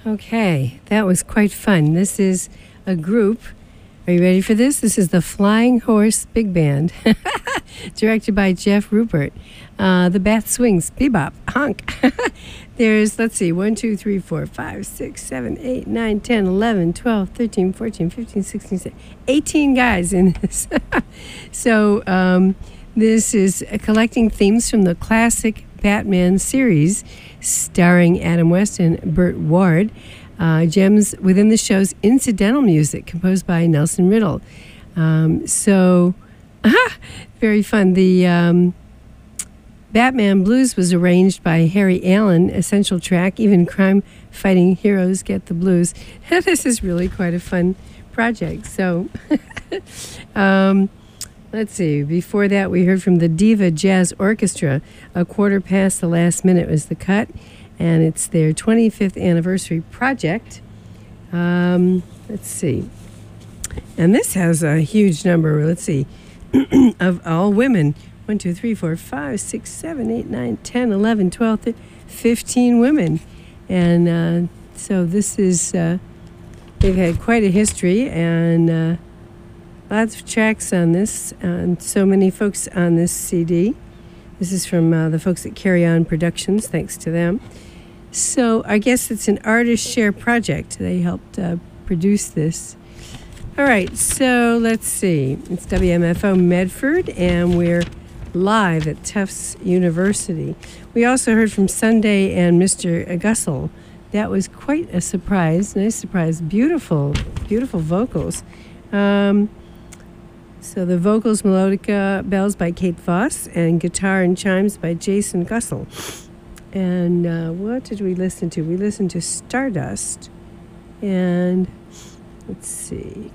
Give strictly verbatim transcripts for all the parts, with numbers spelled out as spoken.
Okay, that was quite fun. This is a group. Are you ready for this? This is the Flying Horse Big Band, directed by Jeff Rupert. Uh, the Bat Swings, Bebop, Honk. There's, let's see, one, two, three, four, five, six, seven, eight, nine, ten, eleven, twelve, thirteen, fourteen, fifteen, sixteen, seventeen, eighteen guys in this. So um, this is collecting themes from the classic Batman series, starring Adam West and Burt Ward. Uh, gems within the show's incidental music composed by Nelson Riddle. Um, so, aha, very fun. The um, Batman Blues was arranged by Harry Allen, essential track. Even crime-fighting heroes get the blues. This is really quite a fun project. So, um, let's see. Before that, we heard from the Diva Jazz Orchestra. A quarter past the last minute was the cut. And it's their twenty-fifth anniversary project. Um, let's see. And this has a huge number, let's see, of all women. one, two, three, four, five, six, seven, eight, nine, ten, eleven, twelve, thirteen, fifteen women. And uh, so this is, uh, they've had quite a history and uh, lots of tracks on this, and so many folks on this C D. This is from uh, the folks at Carry On Productions, thanks to them. So I guess it's an artist share project. They helped uh, produce this. All right, so let's see. It's W M F O Medford, and we're live at Tufts University. We also heard from Sunday and Mister Gussel. That was quite a surprise, nice surprise. Beautiful, beautiful vocals. Um, so the vocals, melodica bells by Kate Voss, and guitar and chimes by Jason Gussel. And uh, what did we listen to? We listened to Stardust. And let's see.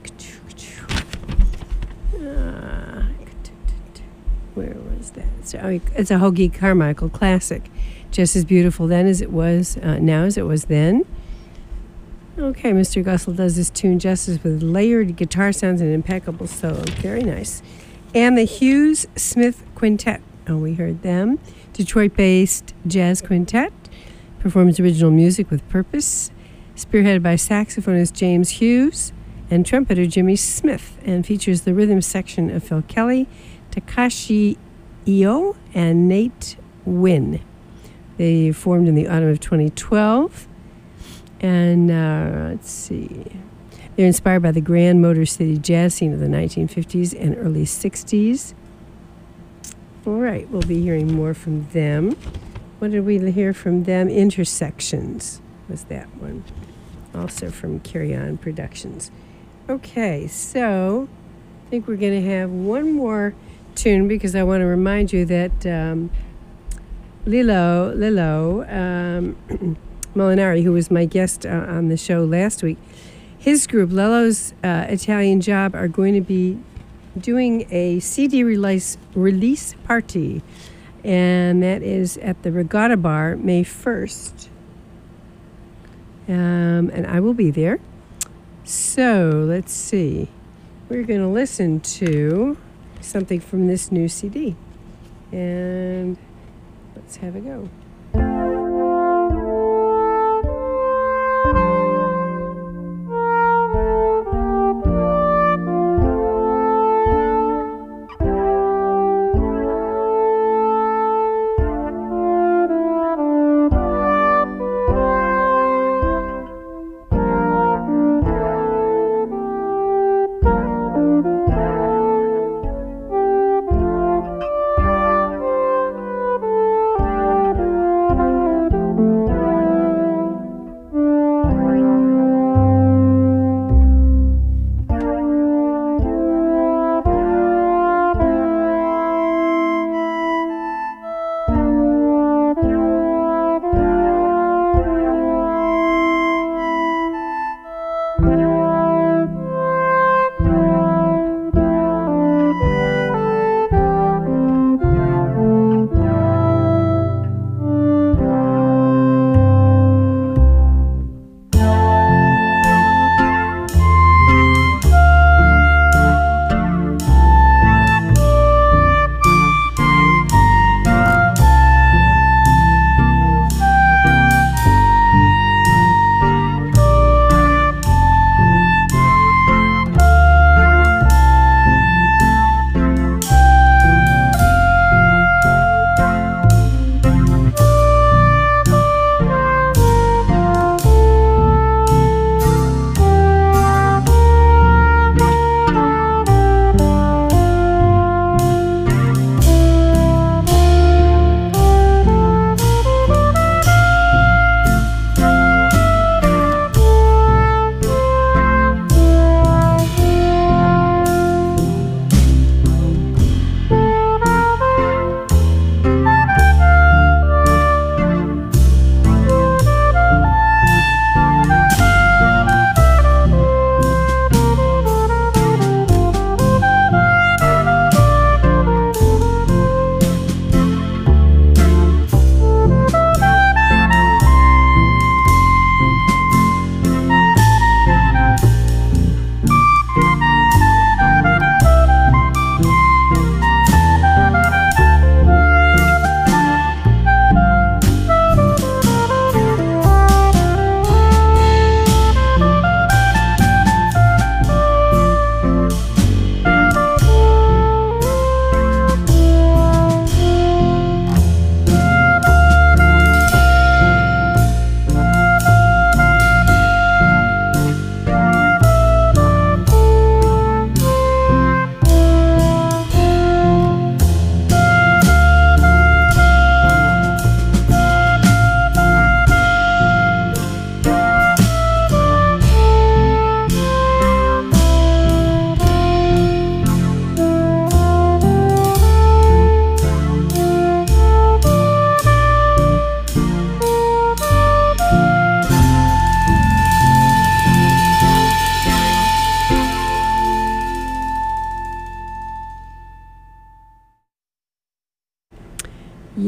Uh, where was that? So, it's a Hoagie Carmichael classic. Just as beautiful then as it was uh, now as it was then. Okay, Mister Gussel does this tune justice with layered guitar sounds and impeccable solo. Very nice. And the Hughes Smith Quintet. Oh, we heard them. Detroit-based jazz quintet performs original music with purpose, spearheaded by saxophonist James Hughes and trumpeter Jimmy Smith, and features the rhythm section of Phil Kelly, Takashi Io, and Nate Wynn. They formed in the autumn of twenty twelve, and uh, let's see. They're inspired by the grand Motor City jazz scene of the nineteen fifties and early sixties. All right, we'll be hearing more from them. What did we hear from them? Intersections was that one. Also from Carry On Productions. Okay, so I think we're going to have one more tune because I want to remind you that um, Lilo, Lilo um, Molinari, who was my guest uh, on the show last week, his group, Lello's uh, Italian Job, are going to be doing a C D release release party, and that is at the Regatta Bar May first. Um, and I will be there. So let's see. We're going to listen to something from this new C D, and let's have a go.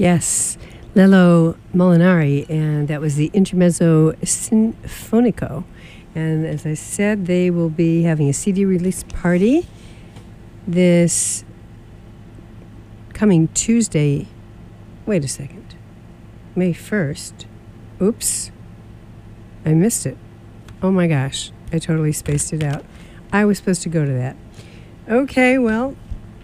Yes, Lello Molinari, and that was the Intermezzo Sinfonico. And as I said, they will be having a C D release party this coming Tuesday. Wait a second. May first. Oops. I missed it. Oh my gosh. I totally spaced it out. I was supposed to go to that. Okay, well,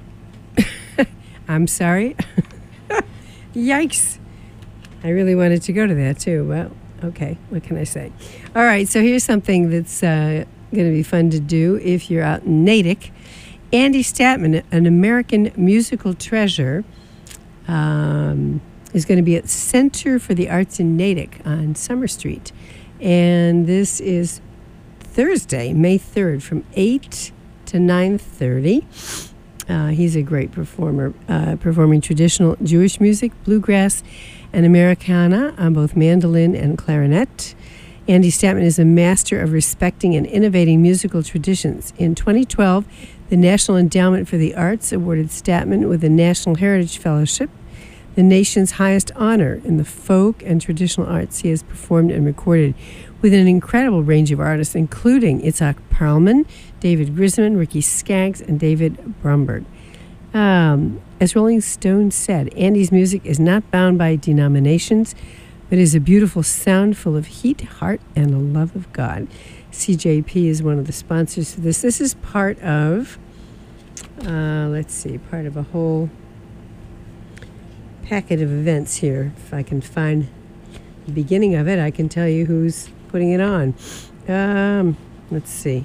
I'm sorry. Yikes. I really wanted to go to that too. Well, okay, what can I say? All right, so here's something that's uh, going to be fun to do if you're out in Natick. Andy Statman, an American musical treasure, um, is going to be at Center for the Arts in Natick on Summer Street. And this is Thursday, May third, from eight to nine thirty. Uh, he's a great performer, uh, performing traditional Jewish music, bluegrass, and Americana on both mandolin and clarinet. Andy Statman is a master of respecting and innovating musical traditions. In twenty twelve, the National Endowment for the Arts awarded Statman with the National Heritage Fellowship, the nation's highest honor in the folk and traditional arts. He has performed and recorded with an incredible range of artists, including Itzhak Perlman, David Grisman, Ricky Skaggs, and David Brumbert. Um, as Rolling Stone said, Andy's music is not bound by denominations, but is a beautiful sound full of heat, heart, and a love of God. C J P is one of the sponsors for this. This is part of, uh, let's see, part of a whole packet of events here. If I can find the beginning of it, I can tell you who's putting it on. Um, let's see.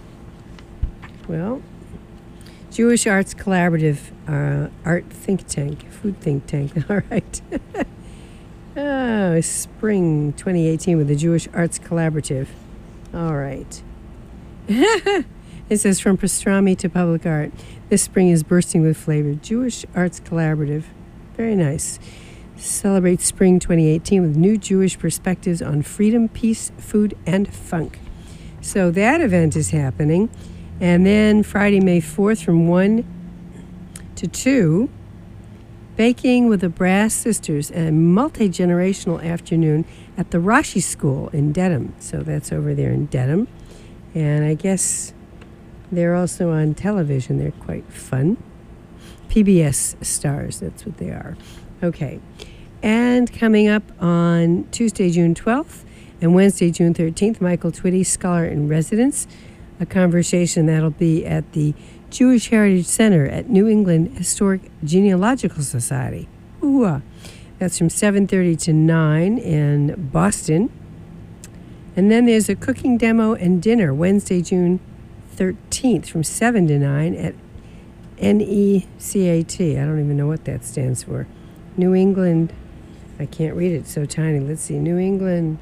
Well, Jewish Arts Collaborative, uh, art think tank, food think tank. All right. Oh, spring twenty eighteen with the Jewish Arts Collaborative. All right. It says, from pastrami to public art, this spring is bursting with flavor. Jewish Arts Collaborative. Very nice. Celebrate spring twenty eighteen with new Jewish perspectives on freedom, peace, food, and funk. So that event is happening. And then Friday, May fourth, from one to two, Baking with the Brass Sisters, a multi-generational afternoon at the Rashi School in Dedham. So that's over there in Dedham. And I guess they're also on television. They're quite fun. P B S stars, that's what they are. Okay. And coming up on Tuesday, June twelfth, and Wednesday, June thirteenth, Michael Twitty, Scholar in Residence, a conversation that'll be at the Jewish Heritage Center at New England Historic Genealogical Society. Ooh, uh, that's from seven thirty to nine in Boston. And then there's a cooking demo and dinner Wednesday, June thirteenth from seven to nine at N E C A T. I don't even know what that stands for. New England. I can't read it. It's so tiny. Let's see. New England.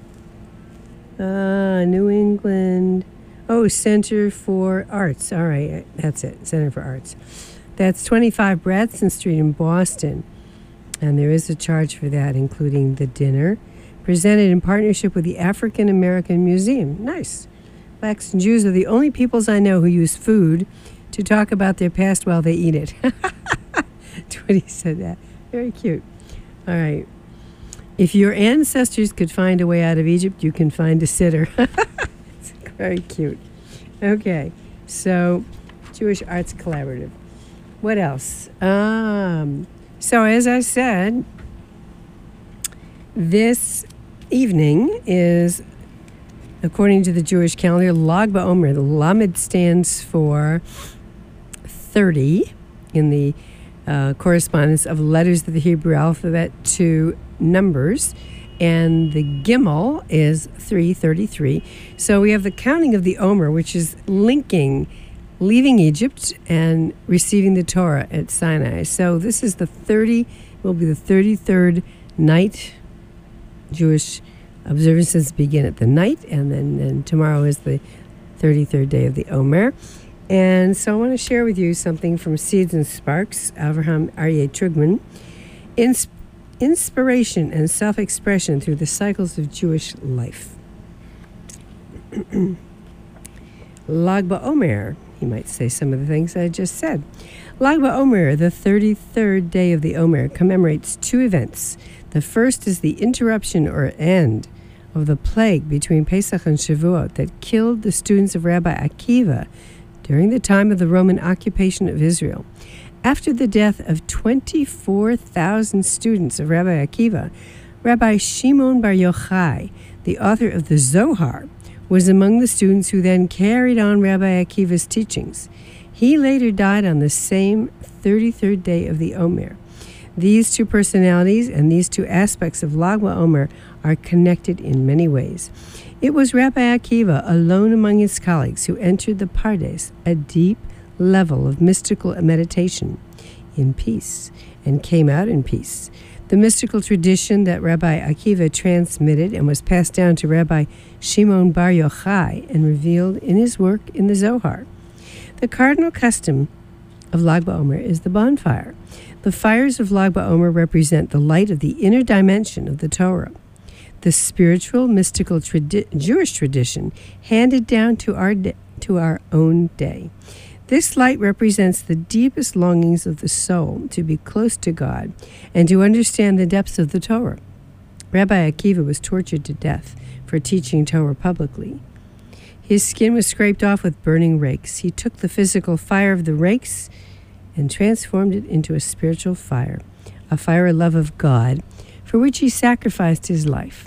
Uh, New England. Oh, Center for Arts. All right. That's it. Center for Arts. That's twenty-five Bradson Street in Boston. And there is a charge for that, including the dinner. Presented in partnership with the African American Museum. Nice. Blacks and Jews are the only peoples I know who use food to talk about their past while they eat it. Twitty said that. Very cute. All right. If your ancestors could find a way out of Egypt, you can find a sitter. It's very cute. Okay. So, Jewish Arts Collaborative. What else? Um, so, as I said, this evening is, according to the Jewish calendar, Lag BaOmer. The Lamed stands for thirty in the uh, correspondence of letters of the Hebrew alphabet to numbers, and the Gimel is three thirty-three. So we have the counting of the Omer, which is linking leaving Egypt and receiving the Torah at Sinai. So this is the thirty, will be the thirty-third night. Jewish observances begin at the night, and then, then tomorrow is the thirty-third day of the Omer. And so I want to share with you something from Seeds and Sparks, Avraham Aryeh Trugman. Ins- inspiration and self-expression through the cycles of Jewish life. Lag BaOmer. He might say some of the things I just said. Lag BaOmer, the thirty-third day of the Omer, commemorates two events. The first is the interruption or end of the plague between Pesach and Shavuot that killed the students of Rabbi Akiva during the time of the Roman occupation of Israel. After the death of twenty-four thousand students of Rabbi Akiva, Rabbi Shimon Bar Yochai, the author of the Zohar, was among the students who then carried on Rabbi Akiva's teachings. He later died on the same thirty-third day of the Omer. These two personalities and these two aspects of Lag BaOmer are connected in many ways. It was Rabbi Akiva, alone among his colleagues, who entered the Pardes, a deep level of mystical meditation, in peace, and came out in peace. The mystical tradition that Rabbi Akiva transmitted and was passed down to Rabbi Shimon Bar Yochai and revealed in his work in the Zohar. The cardinal custom of Lag BaOmer is the bonfire. The fires of Lag BaOmer represent the light of the inner dimension of the Torah, the spiritual, mystical tradi- Jewish tradition handed down to our de- to our own day. This light represents the deepest longings of the soul to be close to God and to understand the depths of the Torah. Rabbi Akiva was tortured to death for teaching Torah publicly. His skin was scraped off with burning rakes. He took the physical fire of the rakes and transformed it into a spiritual fire, a fire of love of God, for which he sacrificed his life.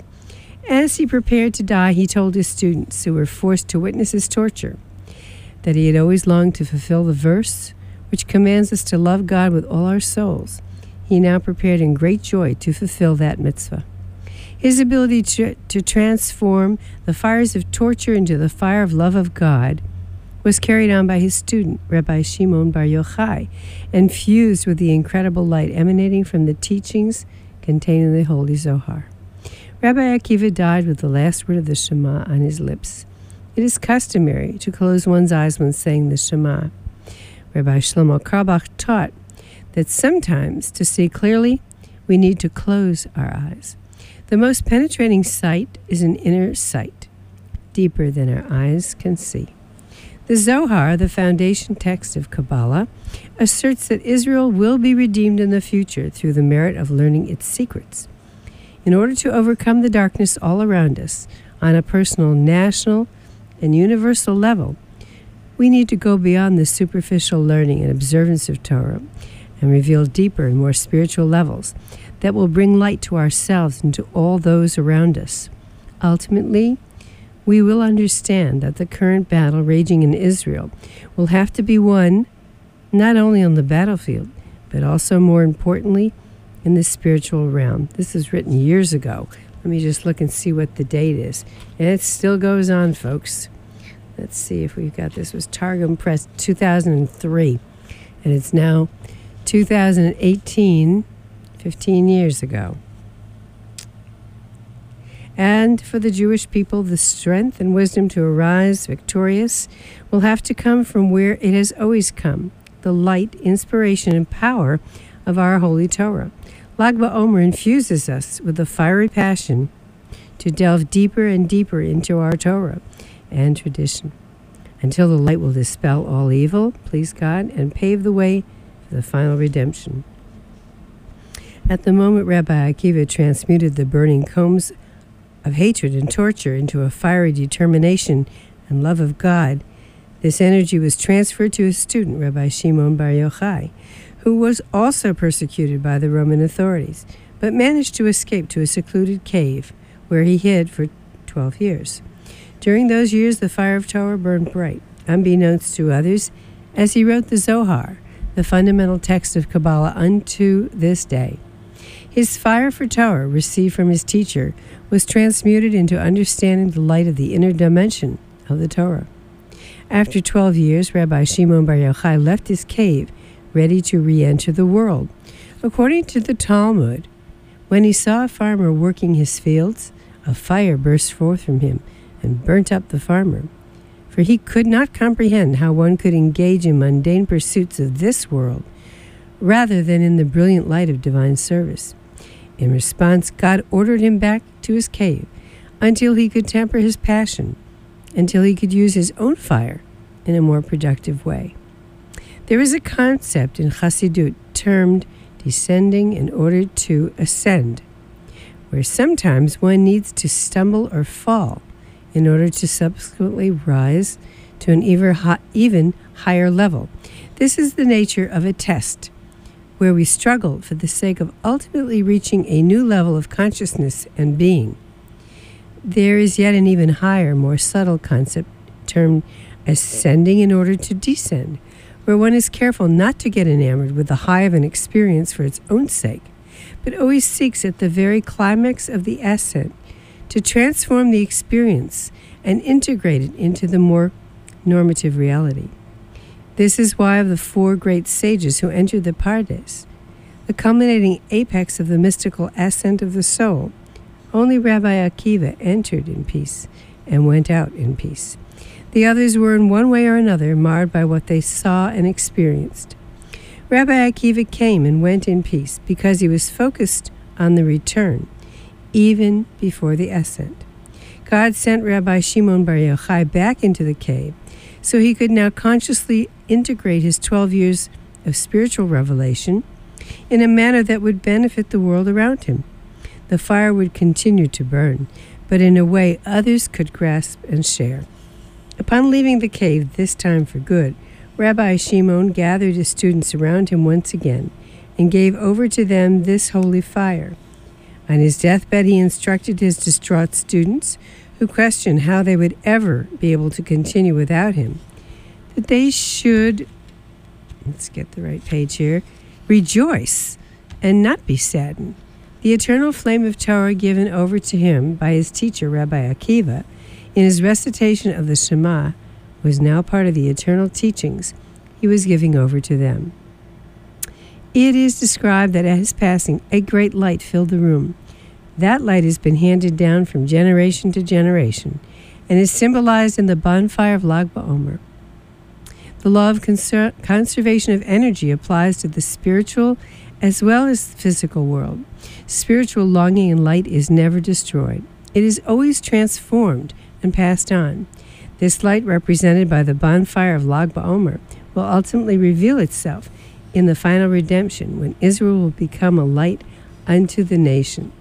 As he prepared to die, he told his students, who were forced to witness his torture, that he had always longed to fulfill the verse which commands us to love God with all our souls. He now prepared in great joy to fulfill that mitzvah. His ability to, to transform the fires of torture into the fire of love of God was carried on by his student, Rabbi Shimon Bar Yochai, and fused with the incredible light emanating from the teachings contained in the Holy Zohar. Rabbi Akiva died with the last word of the Shema on his lips. It is customary to close one's eyes when saying the Shema. Rabbi Shlomo Carlebach taught that sometimes, to see clearly, we need to close our eyes. The most penetrating sight is an inner sight, deeper than our eyes can see. The Zohar, the foundation text of Kabbalah, asserts that Israel will be redeemed in the future through the merit of learning its secrets. In order to overcome the darkness all around us on a personal, national, and universal level, we need to go beyond the superficial learning and observance of Torah and reveal deeper and more spiritual levels that will bring light to ourselves and to all those around us. Ultimately, we will understand that the current battle raging in Israel will have to be won not only on the battlefield, but also, more importantly, in the spiritual realm. This was written years ago. Let me just look and see what the date is. And it still goes on, folks. Let's see if we've got this. It was Targum Press, two thousand three. And it's now two thousand eighteen, fifteen years ago. And for the Jewish people, the strength and wisdom to arise victorious will have to come from where it has always come, the light, inspiration, and power of our Holy Torah. Lag BaOmer infuses us with a fiery passion to delve deeper and deeper into our Torah and tradition, until the light will dispel all evil, please God, and pave the way for the final redemption. At the moment Rabbi Akiva transmuted the burning combs of hatred and torture into a fiery determination and love of God, this energy was transferred to his student, Rabbi Shimon Bar Yochai, who was also persecuted by the Roman authorities, but managed to escape to a secluded cave where he hid for twelve years. During those years, the fire of Torah burned bright, unbeknownst to others, as he wrote the Zohar, the fundamental text of Kabbalah, unto this day. His fire for Torah, received from his teacher, was transmuted into understanding the light of the inner dimension of the Torah. After twelve years, Rabbi Shimon Bar Yochai left his cave, ready to re-enter the world. According to the Talmud, when he saw a farmer working his fields, a fire burst forth from him and burnt up the farmer. For he could not comprehend how one could engage in mundane pursuits of this world rather than in the brilliant light of divine service. In response, God ordered him back to his cave until he could temper his passion, until he could use his own fire in a more productive way. There is a concept in Chassidut termed descending in order to ascend, where sometimes one needs to stumble or fall in order to subsequently rise to an even higher level. This is the nature of a test, where we struggle for the sake of ultimately reaching a new level of consciousness and being. There is yet an even higher, more subtle concept termed ascending in order to descend, where one is careful not to get enamored with the high of an experience for its own sake, but always seeks at the very climax of the ascent to transform the experience and integrate it into the more normative reality. This is why of the four great sages who entered the Pardes, the culminating apex of the mystical ascent of the soul, only Rabbi Akiva entered in peace and went out in peace. The others were in one way or another marred by what they saw and experienced. Rabbi Akiva came and went in peace because he was focused on the return, even before the ascent. God sent Rabbi Shimon Bar Yochai back into the cave so he could now consciously integrate his twelve years of spiritual revelation in a manner that would benefit the world around him. The fire would continue to burn, but in a way others could grasp and share. Upon leaving the cave, this time for good, Rabbi Shimon gathered his students around him once again and gave over to them this holy fire. On his deathbed, he instructed his distraught students, who questioned how they would ever be able to continue without him, that they should, let's get the right page here, rejoice and not be saddened. The eternal flame of Torah given over to him by his teacher, Rabbi Akiva, in his recitation of the Shema, was now part of the eternal teachings he was giving over to them. It is described that at his passing, a great light filled the room. That light has been handed down from generation to generation and is symbolized in the bonfire of Lag BaOmer. The law of conser- conservation of energy applies to the spiritual as well as the physical world. Spiritual longing and light is never destroyed. It is always transformed and passed on. This light, represented by the bonfire of Lag BaOmer, will ultimately reveal itself in the final redemption, when Israel will become a light unto the nations.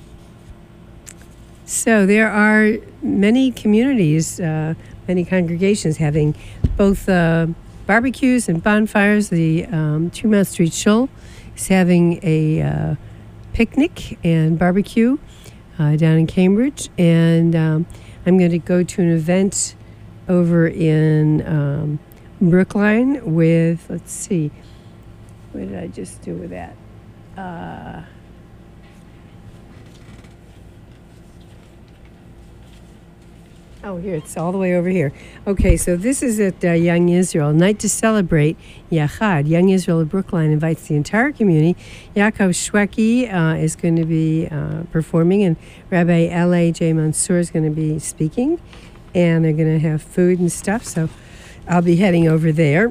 So there are many communities, uh, many congregations having both uh, barbecues and bonfires. The um, Tremont Street Shul is having a uh, picnic and barbecue uh, down in Cambridge, and um, I'm going to go to an event over in um, Brookline with, let's see, what did I just do with that? Uh, oh, here, it's all the way over here. Okay, so this is at uh, Young Israel, Night to Celebrate Yachad. Young Israel of Brookline invites the entire community. Yaakov Shweki uh, is going to be uh, performing, and Rabbi L A J Mansour is going to be speaking, and they're going to have food and stuff, so I'll be heading over there.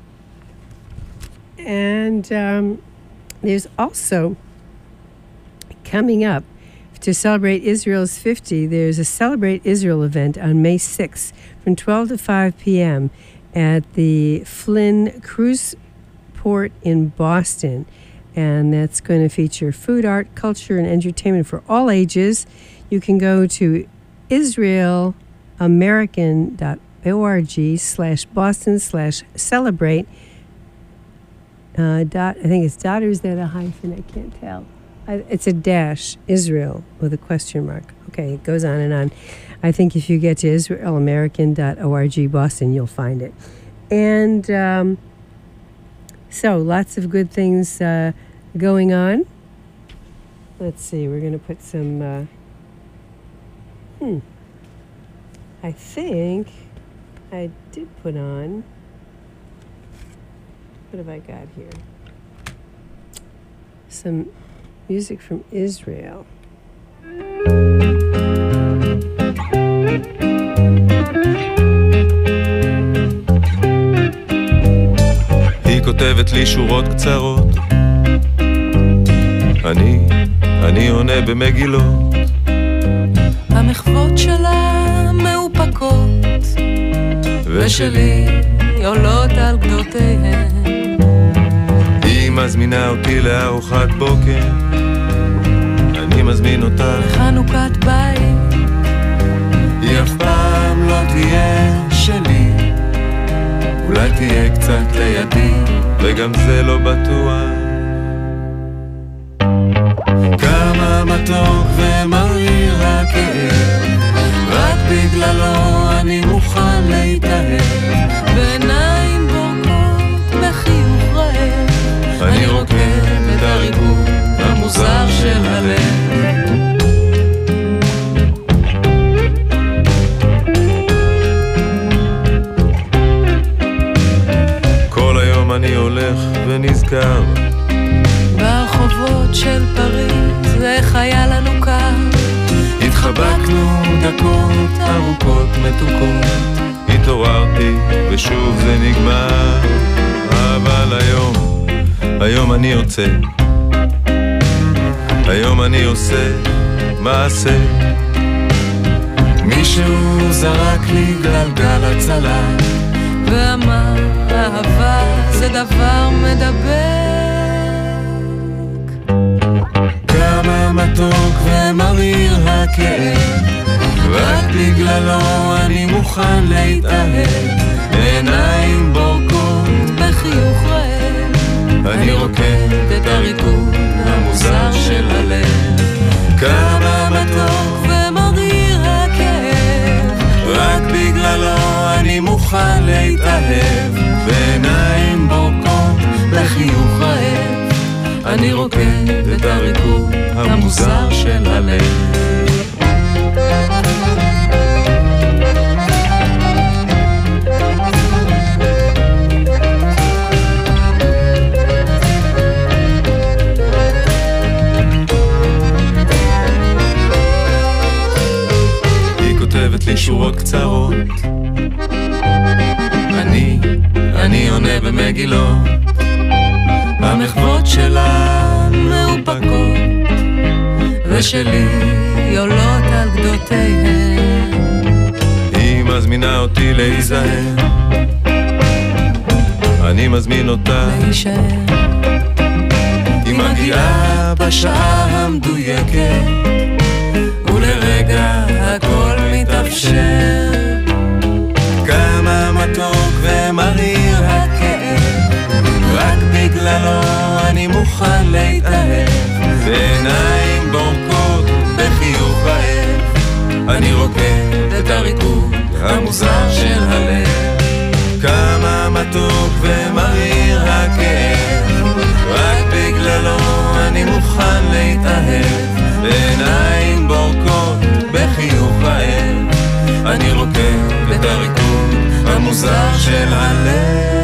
And um, there's also coming up to celebrate Israel's fifty, there's a Celebrate Israel event on May sixth from twelve to five p.m. at the Flynn Cruise Port in Boston. And that's going to feature food, art, culture, and entertainment for all ages. You can go to israel american dot org slash Boston slash celebrate. Uh, dot, I think it's dot, or is that a hyphen? I can't tell. I, it's a dash, Israel, with a question mark. Okay, it goes on and on. I think if you get to israel american dot org Boston, you'll find it. And um, so, lots of good things uh, going on. Let's see, we're going to put some... Uh, hmm. I think I did put on... What have I got here? Some music from Israel. היא כותבת לי שורות קצרות, אני, אני עונה במגילות. המחוות שלה מאופקות, ושלי עולות על גדותיהן. היא מזמינה אותי לארוחת בוקר, אני מזמין אותה לחנוכת בית. היא אף פעם לא תהיה שלי, אולי תהיה קצת לידי, וגם זה לא בטוח. כמה מתוק ומריר הכאב, רק בגללו אני מוכן להתאהב. בעיניים בורקות בחיוך רעב, אני רוקד את הריגור המוזר של הלב. כל היום אני הולך ונזכר ברחובות של פריז, איך היה לנו קר. התחבקנו דקות ארוכות מתוקות, התעוררתי ושוב זה נגמר. אבל היום, היום אני יוצא, היום אני עושה מעשה. מישהו זרק לי גלגל הצלה ואמר אהבה זה דבר מדבק. כמה מתוק ומריר הכאב, רק בגללו אני מוכן להתאהב. בעיניים בורקות בחיוך רעב, אני רוקד את הריקוד המוזר של הלב. כמה מתוק ומריר הכאב, רק בגללו אני מוכן להתאהב. בעיניים בורקות בחיוך רעב, אני רוקד את הריקוד המוזר של הלב. היא כותבת לי שורות קצרות, אני, אני עונה במגילות. המחוות שלה מאופקות, ושלי עולות על גדותיהן. היא מזמינה אותי להיזהר, אני מזמין אותה להישאר. היא מגיעה בשעה המדויקת, ולרגע הכל מתאפשר. כמה מתוק ומריר הכאב, רק בגללו אני מוכן להתאהב. בעיניים בורקות בחיוך רעב, אני רוקד את הריקוד המוזר של הלב. כמה מתוק ומריר הכאב, רק בגללו אני מוכן להתאהב. בעיניים בורקות בחיוך רעב, אני רוקד את הריקוד המוזר של הלב.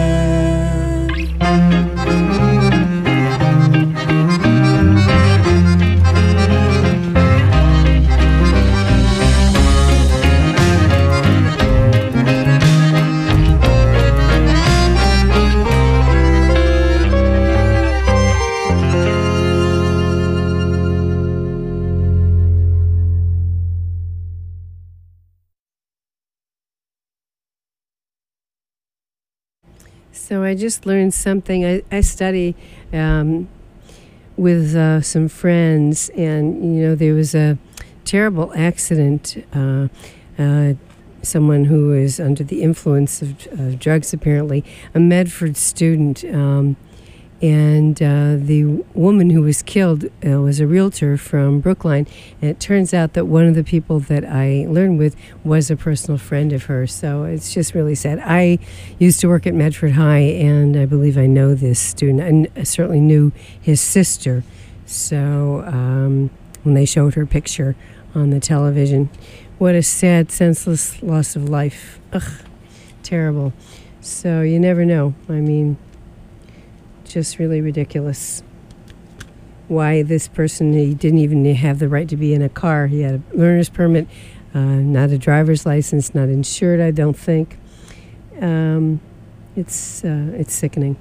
So I just learned something. I, I study um, with uh, some friends, and, you know, there was a terrible accident. Uh, uh, someone who is under the influence of uh, drugs, apparently, a Medford student. Um, and uh, the woman who was killed uh, was a realtor from Brookline. And it turns out that one of the people that I learned with was a personal friend of hers. So it's just really sad. I used to work at Medford High, and I believe I know this student. I certainly knew his sister. So um, when they showed her picture on the television, what a sad, senseless loss of life. Ugh, terrible. So you never know. I mean, just really ridiculous. Why this person, he didn't even have the right to be in a car. He had a learner's permit, uh, not a driver's license, not insured, I don't think. Um, it's uh, it's sickening.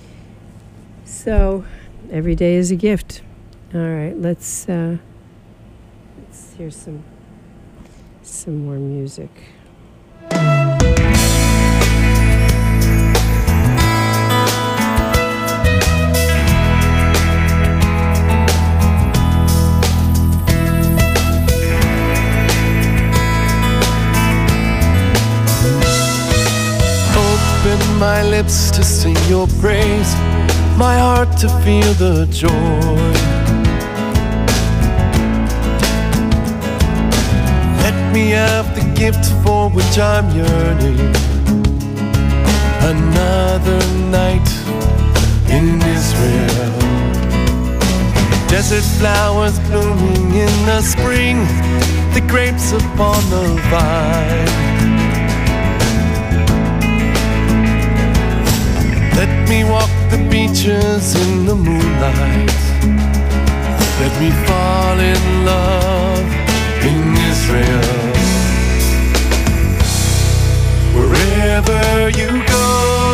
So every day is a gift. All right, let's uh, let's hear some some more music. my lips to sing your praise, my heart to feel the joy. Let me have the gift for which I'm yearning, another night in Israel. Desert flowers blooming in the spring, the grapes upon the vine. Let me walk the beaches in the moonlight. Let me fall in love in Israel. Wherever you go,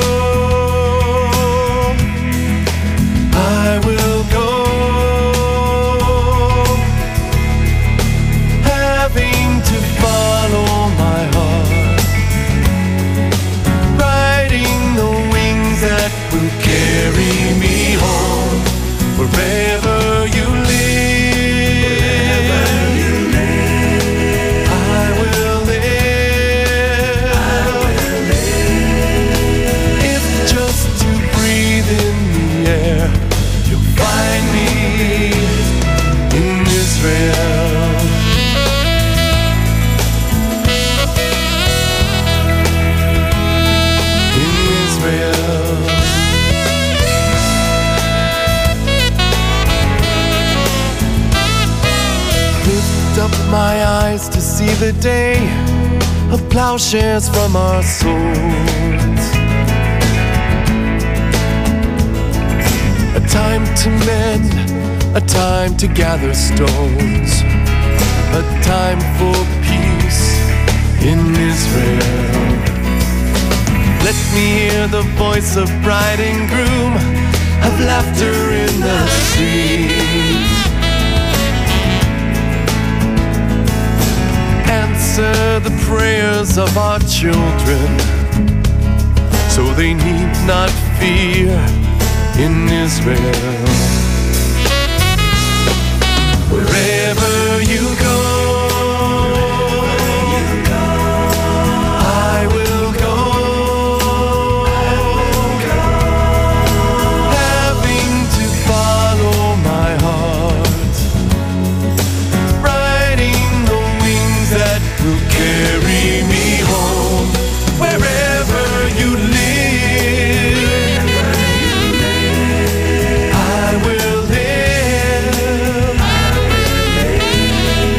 I will go. Having to follow my heart, riding the wings that will carry me home. Wherever you live, wherever you live, I will live. I will live. If just to breathe in the air, you'll find me in Israel. In Israel. Lift up my eyes to see the day of plowshares from our swords. A time to mend, a time to gather stones, a time for peace in Israel. Let me hear the voice of bride and groom, of laughter in the streets. Answer the prayers of our children, so they need not fear in Israel. Wherever you go, I will go. Having to follow my heart, riding the wings that will carry me home. Wherever you live, I will live.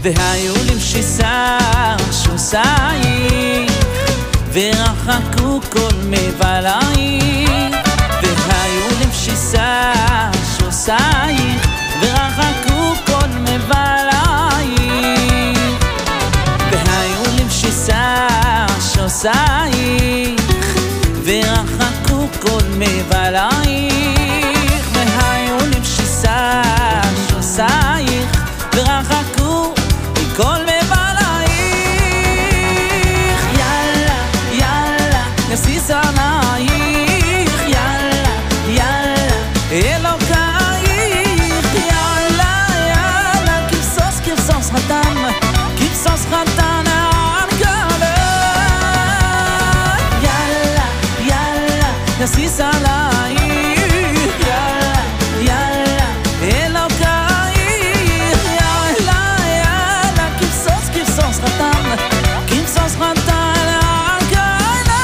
והיו למשיסה שוסייך ורחקו כל מבלעייך והיו למשיסה שוסייך ורחקו כל מבלעייך והיו למשיסה שוסייך ורחקו כל מבלעייך והיו למשיסה שוסייך ורחקו כל מבלעייך יאללה, יאללה, נסיס עלייך יאללה, יאללה, אלוקייך יאללה, יאללה, כבסוס, כבסוס חתן כבסוס חתן אנגלה יאללה, יאללה, נסיס עלייך יאללה, יאללה, אלוקייך יאללה, יאללה, כבסוס, כבסוס חתן כבסוס חתן אנגלה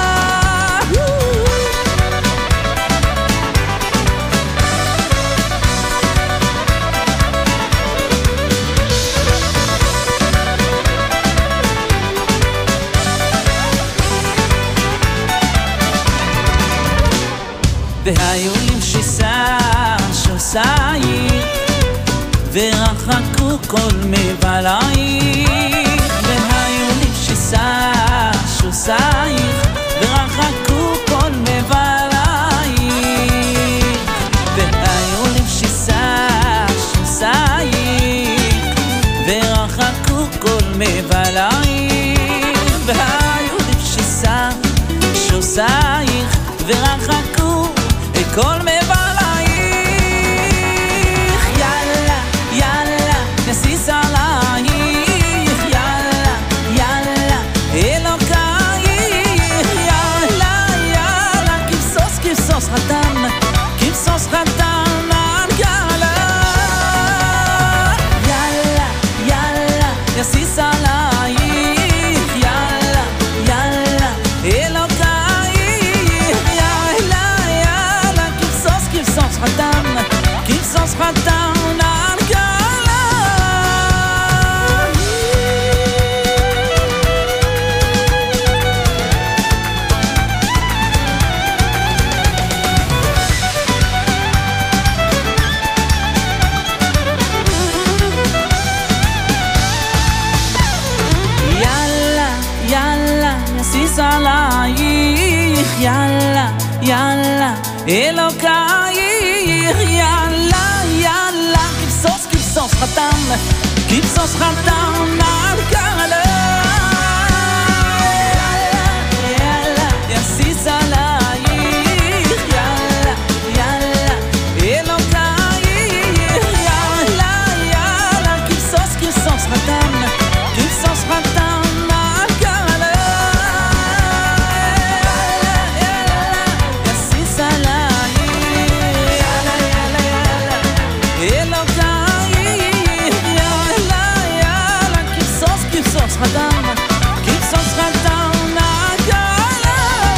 והיו למשיסה שוסייך ורחקו כל מבלעייך והיו למשיסה שוסייך ורחקו כל מבלעייך והיו למשיסה שוסייך ורחקו כל מבלעייך והיו למשיסה שוסייך ורחקו כל מבלעייך יאללה, יאללה, נסיס עלייך יאללה, יאללה, אלוקייך יאללה, יאללה, כבסוס, כבסוס חתן כבסוס חתן אנגלה יאללה, יאללה, נסיס עלייך יאללה, יאללה, אלוקייך יאללה, יאללה, כבסוס, כבסוס חתן כבסוס חתן אנגלה יאללה, יאללה, נסיס עלייך יאללה, יאללה, אלוקייך יאללה, יאללה, כבסוס, כבסוס חתן כבסוס חתן אנגלה יאללה, יאללה, נסיס עלייך יאללה, יאללה, אלוקייך יאללה, יאללה, כבסוס, כבסוס חתן כבסוס חתן אנגלה יאללה, יאללה, נסיס עלייך יאללה, יאללה, יאללה, אלוקייך יאללה, יאללה, כבסוס, כבסוס חתן כבסוס חתן אנגלה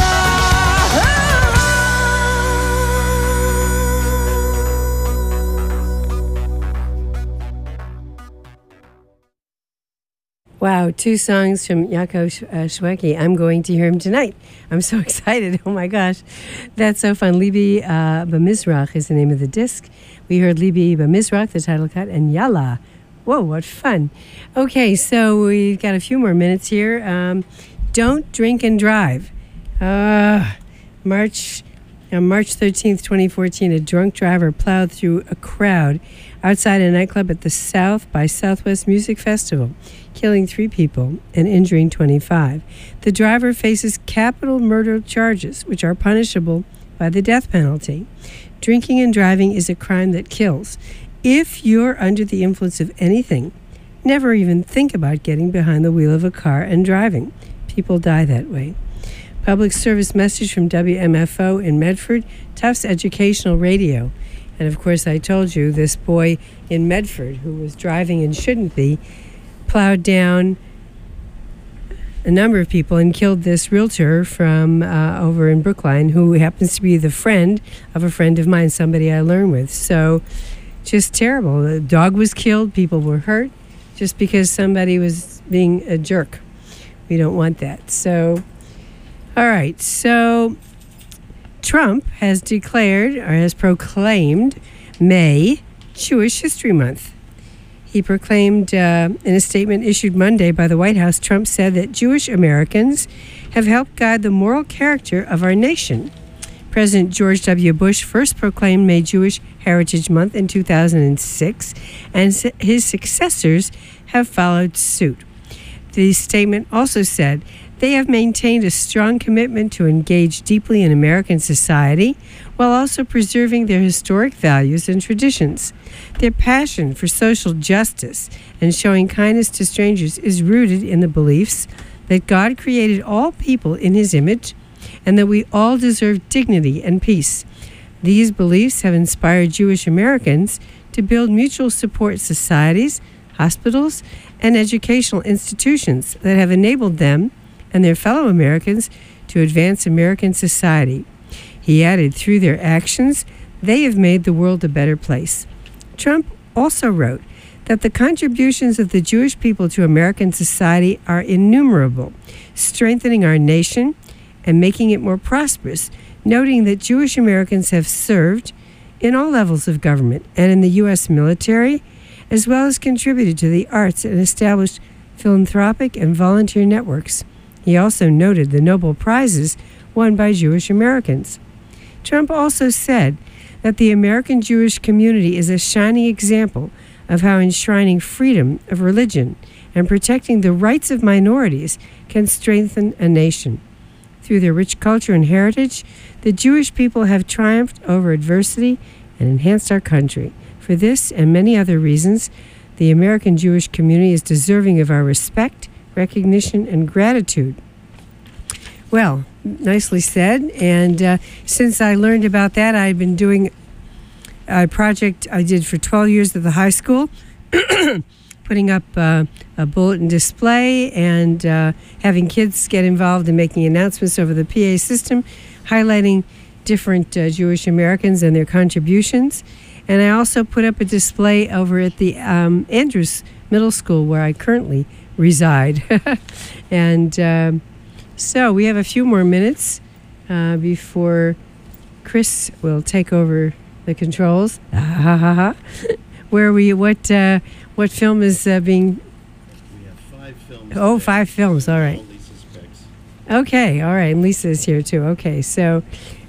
Wow, two songs from Yaakov Sh- uh, Shweki. I'm going to hear him tonight. I'm so excited. Oh my gosh. That's so fun. Libi uh, B'Mizrach is the name of the disc. We heard Libi B'Mizrach, the title cut, and Yalla. Whoa, what fun. Okay, so we've got a few more minutes here. Um, don't drink and drive. Uh, March, on March thirteenth, twenty fourteen, a drunk driver plowed through a crowd outside a nightclub at the South by Southwest Music Festival, killing three people and injuring twenty-five. The driver faces capital murder charges, which are punishable by the death penalty. Drinking and driving is a crime that kills. If you're under the influence of anything, never even think about getting behind the wheel of a car and driving. People die that way. Public service message from W M F O in Medford, Tufts Educational Radio. And of course, I told you this boy in Medford who was driving and shouldn't be plowed down a number of people and killed this realtor from uh, over in Brookline who happens to be the friend of a friend of mine, somebody I learned with. So just terrible. The dog was killed, people were hurt. just because somebody was being a jerk. We don't want that. So, all right. So, Trump has declared or has proclaimed May Jewish History Month. He proclaimed uh, in a statement issued Monday by the White House, Trump said that Jewish Americans have helped guide the moral character of our nation. President George W. Bush first proclaimed May Jewish Heritage Month in two thousand six, and his successors have followed suit. The statement also said they have maintained a strong commitment to engage deeply in American society while also preserving their historic values and traditions. Their passion for social justice and showing kindness to strangers is rooted in the beliefs that God created all people in his image and that we all deserve dignity and peace. These beliefs have inspired Jewish Americans to build mutual support societies, hospitals, and educational institutions that have enabled them and their fellow Americans to advance American society. He added, through their actions, they have made the world a better place. Trump also wrote that the contributions of the Jewish people to American society are innumerable, strengthening our nation and making it more prosperous, noting that Jewish Americans have served in all levels of government and in the U S military, as well as contributed to the arts and established philanthropic and volunteer networks. He also noted the Nobel Prizes won by Jewish Americans. Trump also said that the American Jewish community is a shining example of how enshrining freedom of religion and protecting the rights of minorities can strengthen a nation. Through their rich culture and heritage, the Jewish people have triumphed over adversity and enhanced our country. For this and many other reasons, the American Jewish community is deserving of our respect, recognition, and gratitude. Well, nicely said. And uh, since I learned about that, I've been doing a project I did for twelve years at the high school, putting up uh, a bulletin display and uh, having kids get involved in making announcements over the P A system, highlighting different uh, Jewish Americans and their contributions. And I also put up a display over at the um, Andrews Middle School, where I currently reside. and um, so we have a few more minutes uh, before Chris will take over the controls. Ah, ha, ha, ha. Where we? What? Uh, what film is uh, being? We have five films. Oh, today. five films. All right. All Lisa's picks. Okay. All right. And Lisa is here too. Okay. So,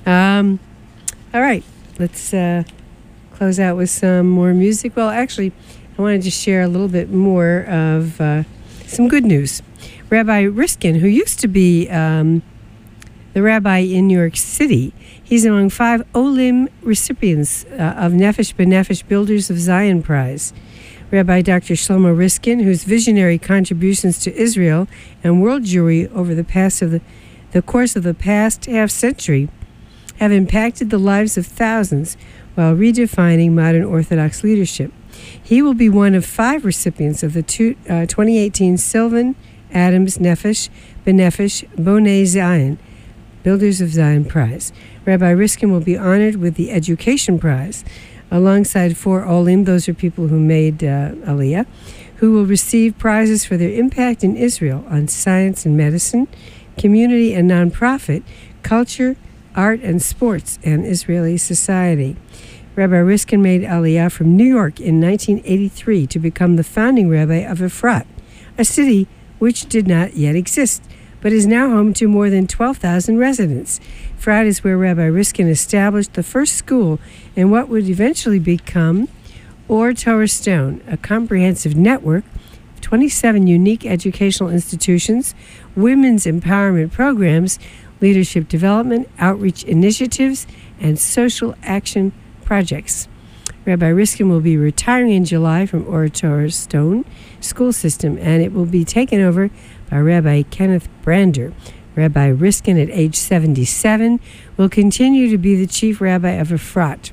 um, all right. Let's uh, close out with some more music. Well, actually, I wanted to share a little bit more of uh, some good news. Rabbi Riskin, who used to be um, the rabbi in New York City, he's among five Olim recipients uh, of Nefesh B'Nefesh Builders of Zion Prize. Rabbi Doctor Shlomo Riskin, whose visionary contributions to Israel and world Jewry over the past of the, the course of the past half century have impacted the lives of thousands while redefining modern Orthodox leadership. He will be one of five recipients of the two, uh, twenty eighteen Sylvan Adams Nefesh B'Nefesh Bonei Zion Builders of Zion Prize. Rabbi Riskin will be honored with the Education Prize alongside four Olim, those are people who made uh, Aliyah, who will receive prizes for their impact in Israel on science and medicine, community and nonprofit, culture, art and sports, and Israeli society. Rabbi Riskin made Aliyah from New York in nineteen eighty-three to become the founding rabbi of Efrat, a city which did not yet exist, but is now home to more than twelve thousand residents. Efrat is where Rabbi Riskin established the first school in what would eventually become Or Torah Stone, a comprehensive network of twenty-seven unique educational institutions, women's empowerment programs, leadership development, outreach initiatives, and social action projects. Rabbi Riskin will be retiring in July from Or Torah Stone school system, and it will be taken over by Rabbi Kenneth Brander. Rabbi Riskin, at age seventy-seven, will continue to be the chief rabbi of Efrat.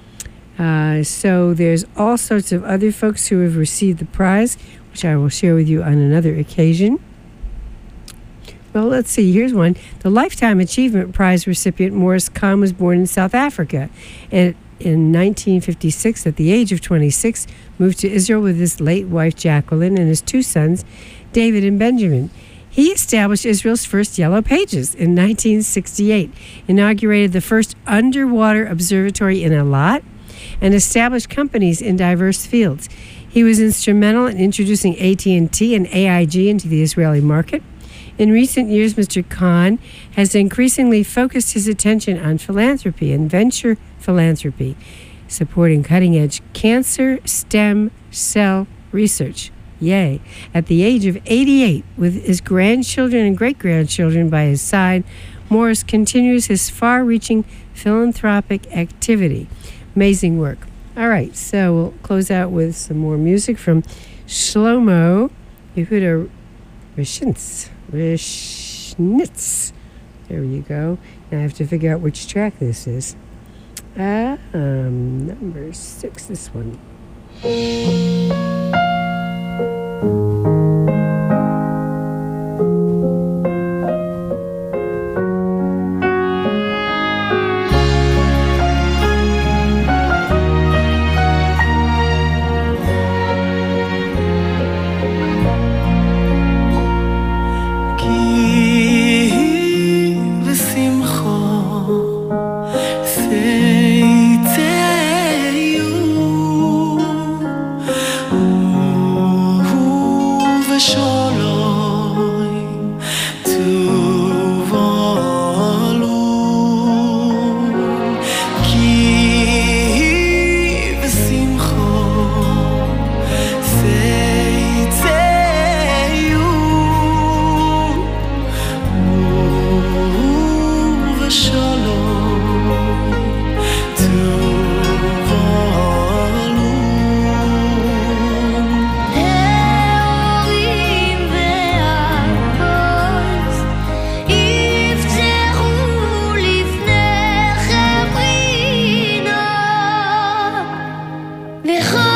Uh, so there's all sorts of other folks who have received the prize, which I will share with you on another occasion. Well, let's see. Here's one. The Lifetime Achievement Prize recipient Morris Kahn was born in South Africa, and in nineteen fifty-six, at the age of twenty-six, moved to Israel with his late wife Jacqueline and his two sons, David and Benjamin. He established Israel's first Yellow Pages in nineteen sixty-eight, inaugurated the first underwater observatory in Eilat, and established companies in diverse fields. He was instrumental in introducing A T and T and A I G into the Israeli market. In recent years, Mister Kahn has increasingly focused his attention on philanthropy and venture philanthropy, supporting cutting-edge cancer stem cell research. Yay. At the age of eighty-eight, with his grandchildren and great-grandchildren by his side, Morris continues his far-reaching philanthropic activity. Amazing work. All right, so we'll close out with some more music from Shlomo Yehuda Rishnitz. Rishnitz. There you go. Now I have to figure out which track this is. Uh, um, number six, this one. לך